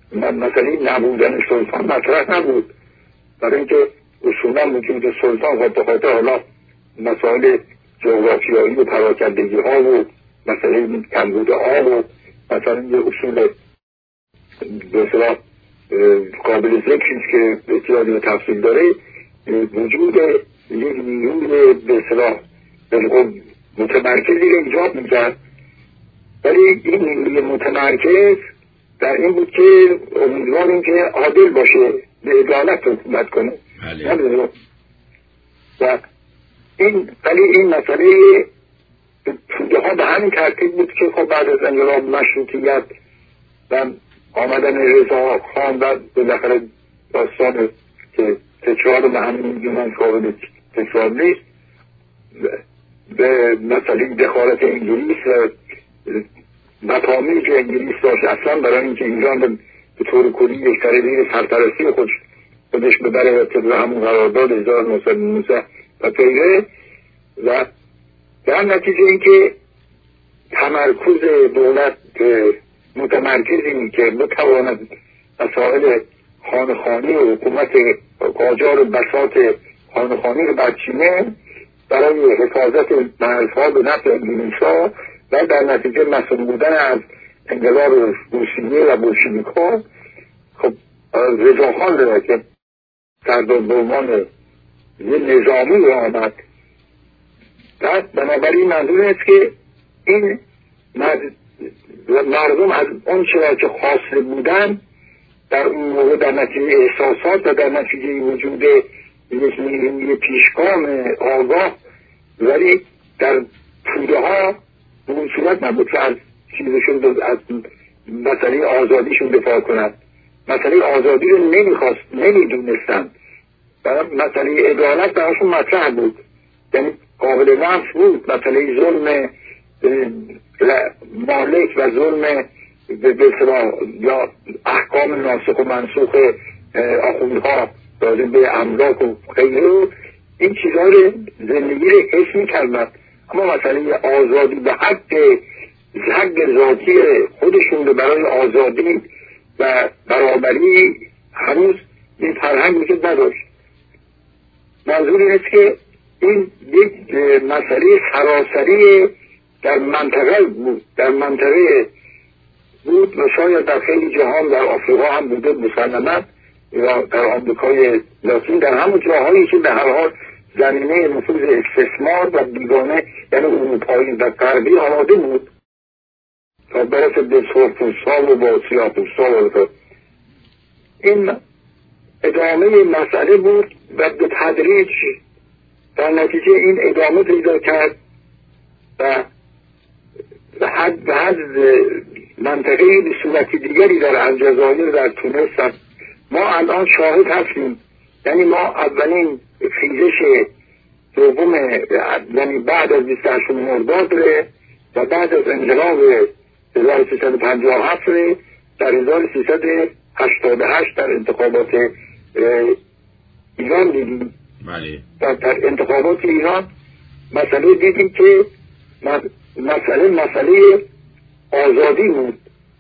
مسئله نبودن سلطان مطرح نبود، برای اینکه اصولا وجود سلطان و بخاطر حالا مسائل جغرافیایی و پراکندگی ها و مسئله کمبود آب و مثلا یه اصول بسیار قابل ذکری که احتیاجی به تفصیل داره، وجود یک نیروی بسیار متمرکزی رو ایجاد میکرد. ولی این نیروی متمرکز در این بود که امیدواریم که عادل باشه، به عدالت حکومت کنه. و ولی این مسئله توده ها به همین ترتیب بود که خب بعد از انقلاب مشروطیت و آمدن رضا خان و بالاخره داستان که تکرار به همین میدونن قابل تکرار نیست، به مسئله دخالت انگلیس مطامی که انگلیس داشت اصلا برای اینکه ایران به طور کلی یک طریقی سرپرستی خودش ببره طبق همون قرارداد 1919 و غیره، و در نتیجه اینکه تمرکز دولت متمرکزی که بتواند مسائل خانخانی و حکومت قاجار و بساط خانخانی رو برچینه برای حفاظت مرزها به نفع انگلیس‌ها و در نتیجه مسئول بودن از انقلاب روسیه و بولشویک‌ها، خب رضاخان رو که در عنوان یه نظامی رو آمد. بنابراین منظور است که این مردم از اون چرا که خاصه بودن در اون موقع در نتیجه احساسات و در نتیجه وجود یک نیروی پیشگام آگاه، ولی در توده ها به اون صورت نبود که از چیزشون از مسئله آزادیشون دفاع کنند. مسئله آزادی رو نمیدونستن. مسئله عدالت براشون مطرح بود، یعنی قابل نفس بود. مسئله ظلم مالک و ظلم یا احکام ناسخ و منسوخ آخوندها راجع به املاک و غیره، این چیزها رو زندگی رو حس می‌کردن. اما مسئله آزادی به حق ذاتی خودشون رو برای آزادی و برابری هنوز این فرهنگ وجود نداشت. منظور این است که این یک مسئله سراسری در منطقه بود و شاید در خیلی جهان، در آفریقا هم بوده مسلماً، یا در آمریکای لاتین، در همون جاهایی که به هر حال زمینه نفوذ استثمار و بیگانه یعنی اروپایی و غربی آماده بود تا برسه به سرخپوست‌ها و با سیاه‌پوست‌ها. این ادامه مسئله بود و به تدریج در نتیجه این ادامه پیدا کرد و حد منطقه به صورت دیگری در الجزایر، در تونس ما الان شاهد هستیم. یعنی ما اولین خیزش دوم، یعنی بعد از 28 مرداد و بعد از انقلاب 1357 در 1388 در انتخابات ایران دیدیم. و در انتخابات ایران مسئله دیدیم که مسئله آزادی بود.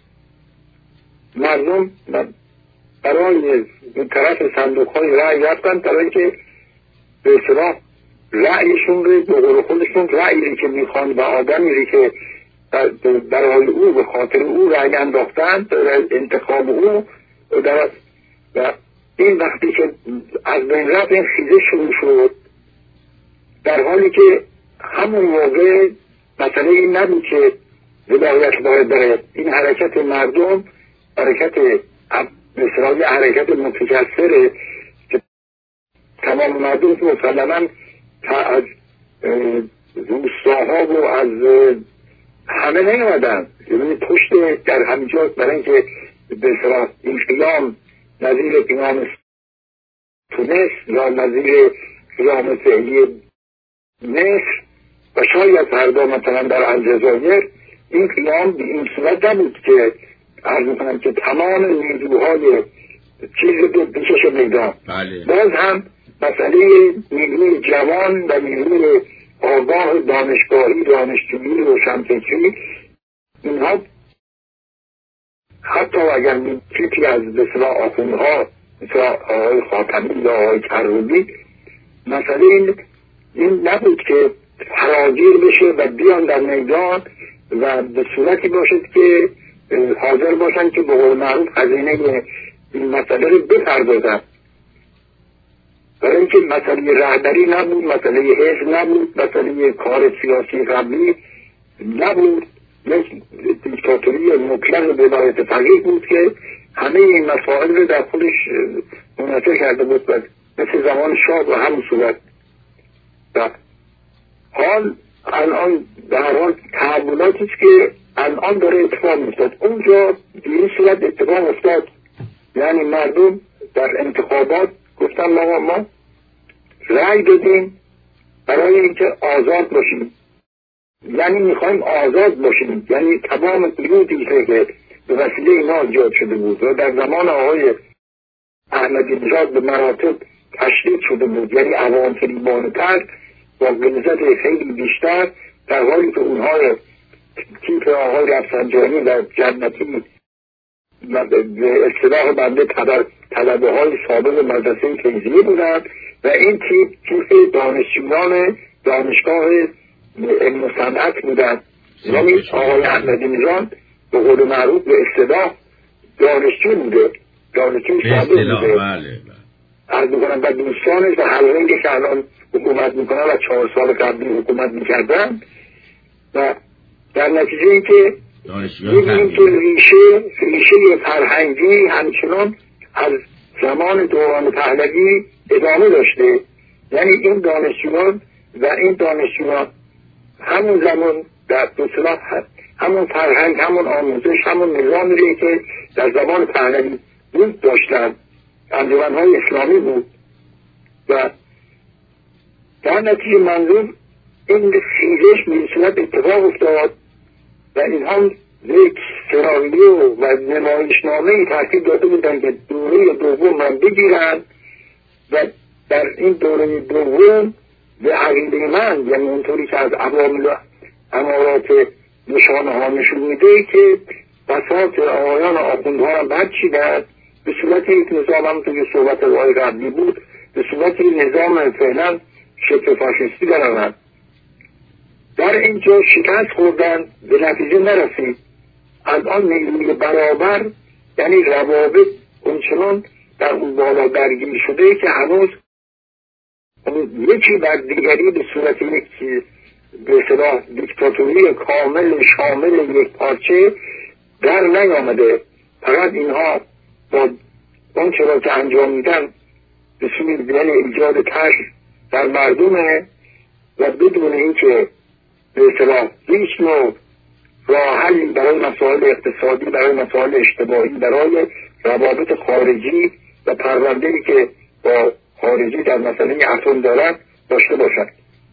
مردم برای طرف صندوق‌های رأی رفتن برای که به اصطلاح رأیشون رو به قول خودشون رأیی که میخوان و آدمی که برای او به خاطر او رأی انداختن انتخاب او و این وقتی که از بین رفت این خیزه شروع شد، در حالی که همون موقع مسئله این نبود که ولایت باید داره. این حرکت مردم حرکت مثلا حرکت متکثره که تمام مردم مسلماً از روستاها و از همه نیومدن، یعنی پشت در همینجا برای اینکه به اصطلاح این قیام نظیر قیام تونس یا نظیر قیام فعلی مصر و شاید فردا مثلا در الجزایر، این قیام به این صورت نبود که عرض میکنم که تمام نیروهای چیز رو بکشه میدان. باز هم مسئله نیروی جوان و نیروی آگاه دانشگاهی، دانشجویی و روشنفکری، اینها حتی حتی اگر چیزی از بسیار آخوندها مثل آقای خاتمی یا آقای کروبی مسئله این نبود که فراگیر بشه و بیان در میدان و به صورتی باشد که حاضر باشن که به قول معروف خزینه این مسئله رو بپردازن. برای اینکه مسئله رهبری نبود، مسئله حزب نبود، مسئله کار سیاسی قبلی نبود، یک دیکتاتوری مطلق به ولایت فقیه بود که همه این مسائل رو در خودش منحصر کرده بود و مثل زمان شاه و همون صورت. و حال الان در حال تحولاتی است که الان داره اتفاق میفتاد. اونجا به این صورت اتفاق افتاد، یعنی مردم در انتخابات گفتن ما رأی دادیم برای اینکه آزاد باشیم، یعنی میخوایم آزاد باشیم، یعنی تمام قیودی که به وسیله اینا ایجاد شده بود و در زمان آقای احمدی نژاد به مراتب تشدید شده بود، یعنی عوام‌طلبانه‌تر با غلظت خیلی بیشتر، در حالی که اونها تیپ آقای رفسنجانی و جنتی و به اصطلاح بنده طلبه های سابق مدرسه فیضیه بودند و این تیپ دانشجویان دانشگاه علم و صنعت بودند. یعنی آقای احمدی نژاد به قول معروف به اصطلاح دانشجو بوده، دانشجو سابق بوده. عرض میکنم و دوستانش و حلقه‌ای که الان حکومت میکنن و 4 سال قبلی حکومت میکردن و در نتیجه این که میبینیم که ریشه فرهنگی همچنان از زمان دوران پهلوی ادامه داشته. یعنی این دانشجویان و این دانشجویان همون زمان در اصطلاح همون فرهنگ، همون آموزش، همون نظامی که در زمان پهلوی بود داشتن، انجمن‌های اسلامی بود و در نتیجه منظور این خیزش به صورت اتفاق افتاد و اینها یک سناریو و نمایشنامه‌ای ترتیب داده بودن که دوره دوم من بگیرن و در این دوره دوم به عقیده من، یعنی اونطوری که از عوامل امارات نشانه ها نشون میده که بساط آقایان آخوندها هم برچیدن به صورت یک نظام، همونطور که صحبت رای قبلی بود، به صورت یک نظام فعلا شبه فاشیستی درآمد. در اینجا شکست خوردن، به نتیجه نرسید. الان نیروی برابر، یعنی روابط اونچنان در اون بالا درگیر شده که هنوز یکی بر دیگری به صورت یک به اصطلاح دیکتاتوری کامل شامل یک پارچه در نیامده. فقط اینها با اون چرا که انجام میدن به سوی ایجاد ترس در مردمه و بدون اینکه به اصطلاح هیچ نوع راه حلی برای مسائل اقتصادی، برای مسائل اجتماعی، برای روابط خارجی و پرونده‌ای که با خارجی در مسئله اتم دارن داشته باشند.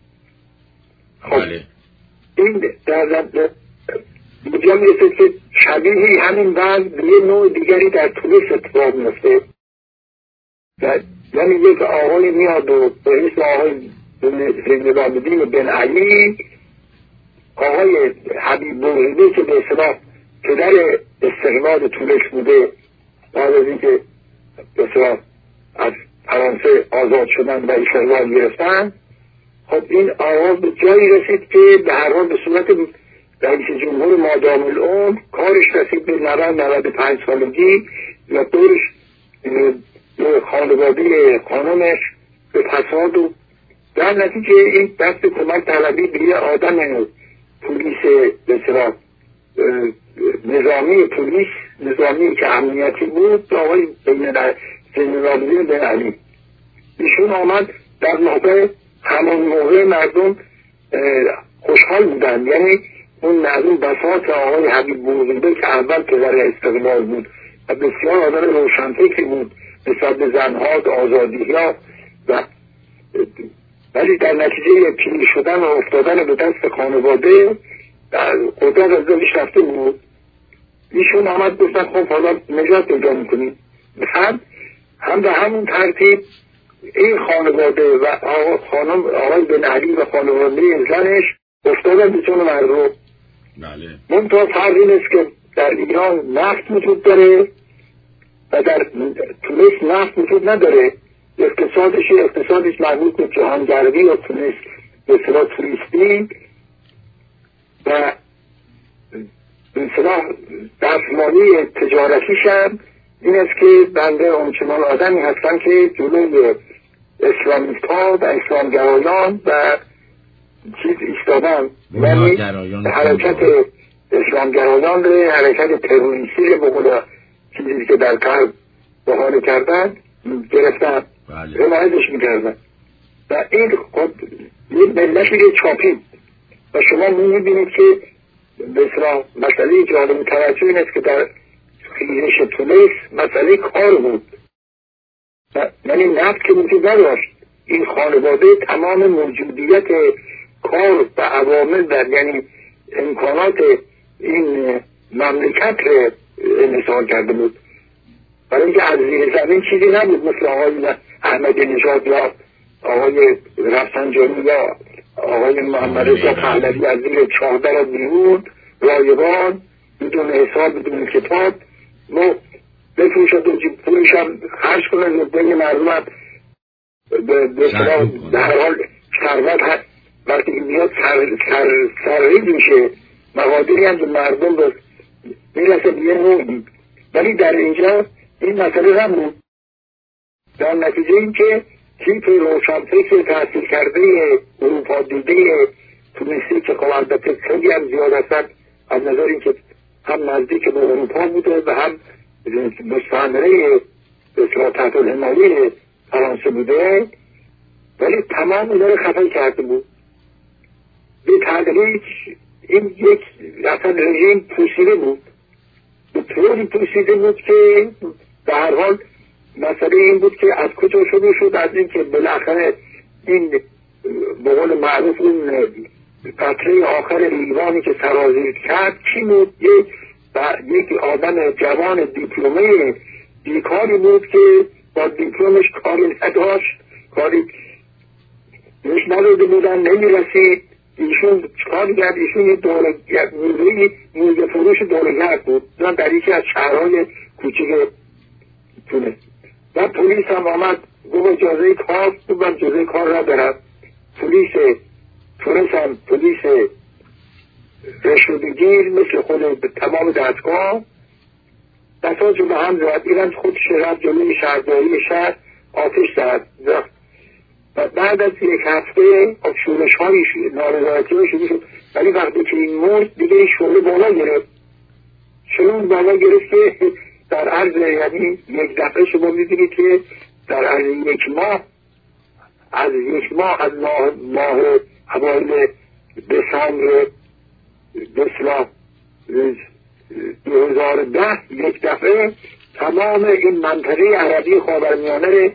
خب این در اینجا میرسه که شبیه همین وضع به یه نوع دیگری در تونس اتفاق میفته. یعنی یک آقای میاد و به اسم آقای زندگی بن علی، آقای حبیب بوغیده که به اصطلاح پدر استقلال تونس بوده بعد از اینکه به اصطلاح از فرانسه آزاد شدن و استقلال گرفتن. خب این آقا به جایی رسید که به هر حال به صورت رئیس جمهور مادام العمر کارش رسید به 95 سالگی و دورش خانواده خانمش به فساد و در نتیجه این دست کمک طلبی به یه آدم پلیس به اصطلاح نظامی که امنیتی بود، آقای زنرال‌الدین بن علی، ایشون آمد. در همون موقع مردم خوشحال بودن، یعنی اون مردم بساط آقای حبیب بوغیده که اول پدر استقلال بود و بسیار آدم روشنفکری بود نسبت به زنها، آزادی‌ها ولی در نتیجه پیر شدن و افتادن به دست خانواده قدرت از دلش رفته بود. ایشون آمد گفتن خب حالا نجات پیدا میکنیم. هم به همون ترتیب این خانواده و آقای بن علی و خانواده زنش افتادن به چون مردم. منتها فرق این است که در ایران نفت وجود داره و در تونس نفت وجود نداره. اقتصادش مربوط به جهانگردی و تونس به اصطلاح توریستی و به اصطلاح دستمالی تجارتیش هم این است که بنده اونچنان آدمی هستم که جلوی اسلامیست ها و اسلامگرایان و چیز ایستادم، یعنی حرکت اسلامگرایان رو، حرکت تروریستی رو به قول چیزی که در قلب بحاله کردن گرفتن، حمایتش میکردن و این خود یه ملتی رو چاپید و شما میبینید که بسیار مسئله جالب توجه این است که در خیزش تونس مسئله کار بود، یعنی نفت که وجود نداشت. این خانواده تمام موجودیت کار و عوامل در یعنی امکانات این مملکت رو انحصار کرده بود، برای اینکه از زیر زمین چیزی نبود مثل آقای احمدی نژاد یا آقای رفسنجانی یا آقای محمد رضا پهلوی از زیر چادر بیرون رایگان بدون حساب بدون کتاب ما بفروشد و پولش هم خرج کنه و بین مردم به هر حال ثروت هست. وقتی میاد سرریز میشه مقادیری هم به مردم میرسه به یه نوعی، ولی در اینجا این مسئله هم بود. در نتیجه این که تیپ روشنفکر تحصیل کرده اروپا دیده تونسی که خب البته خیلی هم زیاد هستن از نظر اینکه هم نزدیک به اروپا بوده و هم مستعمره بسیار تحت الحمایه فرانسه بوده، ولی تمام اینا رو خفه کرده بود. به تدریج این یک اصلا رژیم پوسیده بود، به طوری پوسیده بود که به هر حال مسئله این بود که از کجا شروع شد، از این که بالاخره این به قول معروف اون قطره آخر لیوانی که سرازیر کرد کی بود؟ یک آدم جوان دیپلمه بیکاری بود که با دیپلمش کاری نداشت، کاری بهش نداده بودن، نمیرسید. ایشون چکار کرد؟ ایشون یه موزه فروش دورگرد بود در یکی از شهرهای کوچیک تونس و پلیس هم آمد گفت اجازه کار بود، اجازه کار ندارد. پلیس تونس هم پلیس رشوه‌گیر مثل خود تمام دستگاه دستاش رو به هم زد. ایران خود شرط جلوی شهرداری شهر آتش زد و بعد از یک هفته شورش های نارضایتی های شروع شد، ولی وقتی که این مرد دیگه این شعله بالا گرفت. شعله بالا گرفت که در عرض یعنی یک دفعه شما می‌بینید که در عرض یک ماه از ماه اوایل دسامبر 2010 یک دفعه تمام این منطقه عربی خاورمیانه رو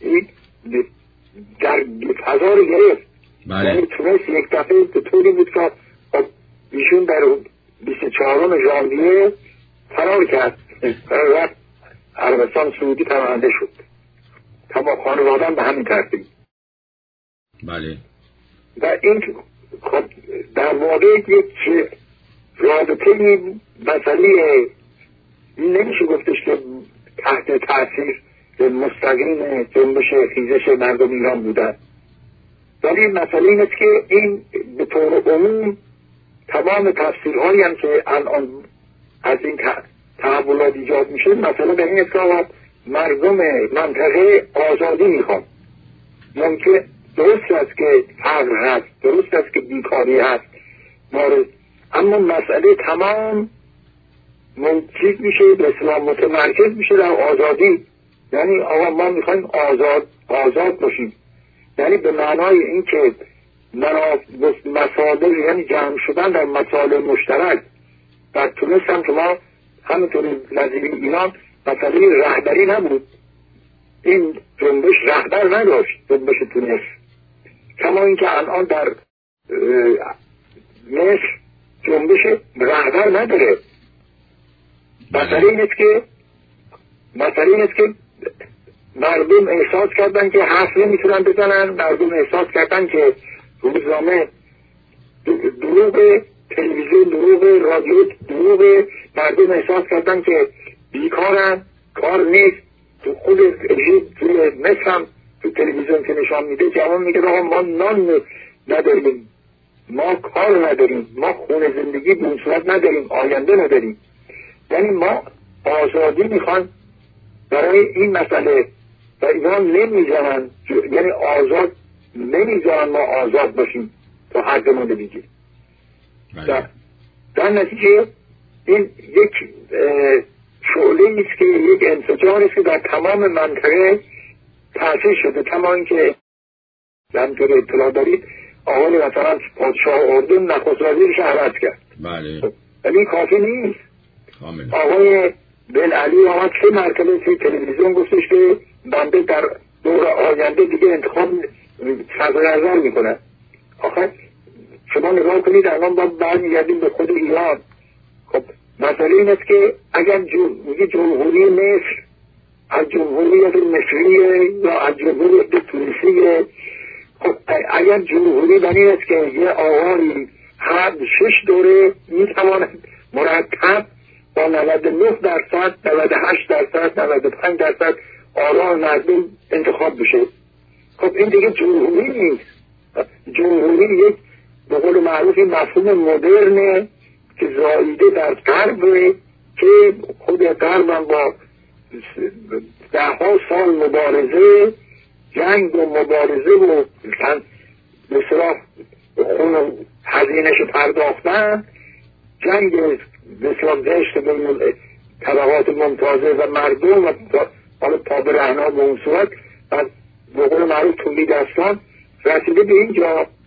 در فضا رو گرفت. یعنی تونس یک دفعه به طوری بود که ایشون در 24 ژانویه فرار کرد، رفت عربستان سعودی پناهنده شد. تمام خانواده‌ام به همین ترتیب. بله. و این در واقع یک رابطه مسئله نمیشه گفتش که تحت تاثیر مستقیم جنبش خیزش مردم ایران بودن، ولی مسئله این است که این به طور عموم تمام تفسیرهایی هم که الان از این تحولات ایجاد میشه مثلا به این است که مردم منطقه آزادی میخوان. ممکن درست است که فقر هست، درست است که بیکاری هست، اما مسئله تمام چیز میشه به اصطلاح متمرکز میشه در آزادی. یعنی آقا ما میخوایم آزاد باشیم، یعنی به معنای این که مسائل یعنی جمع شدن در مسائل مشترک. در تونس هم که ما همینطور نظیر ایران مسئله رهبری نبود، این جنبش رهبر نداشت جنبش تونس، کما اینکه الان در مصر جنبش رهبر نداره. مسئله این است که مردم احساس کردن که حرف نمیتونن بزنن، مردم احساس کردن که روزنامه دروغه تلویزیون دروغ، رادیو دروغ، مردم احساس کردن که بیکارن، کار نیست. تو خود توی مصر هم تو تلویزیون که نشان میده جوان میگه آقا ما نان نداریم، ما کار نداریم، ما خون زندگی به اون صورت نداریم، آینده نداریم. یعنی ما آزادی میخوان برای این مسئله و اینا نمیذارن، یعنی آزاد نمیذارن ما آزاد باشیم تا حدمون بگیر. در نتیجه این یک شعله ایست که یک انفجار است که در تمام منطقه تأثیر شده. کما اینکه همینطور اطلاع دارید آقای مثلا پادشاه اردن نخست وزیرش عوض کرد. بله. ولی کافی نیست. کاملا. آقای بن علی آمد 3 مرتبه توی تلویزیون گفتش که بنده در دور آینده دیگه انتخاب صدر میکنه. آخه شما نگاه کنید الان باید برمیگردیم به خود ایران. خب مسئله این است که اگر جمهوری مصر از جمهوریت مصریه یا از جمهوریت تونسیه، خب اگر جمهوری بر این است که یه آقایی هر 6 دوره میتواند مرتب با 99%، 98%، 95% آرای مردم انتخاب بشه، خب این دیگه جمهوری نیست. جمهوری یک به قول معروف مفهوم مدرنه که زاییده در غرب، که خود غرب هم با 10 سال مبارزه، جنگ و مبارزه و مثلا خون هزینهش پرداختن، جنگ مثلا دشت بین طبقات ممتازه و مردم و حالا پا به رهنا به اون صورت و به قول معروف تولی دستان رسیده به اینجا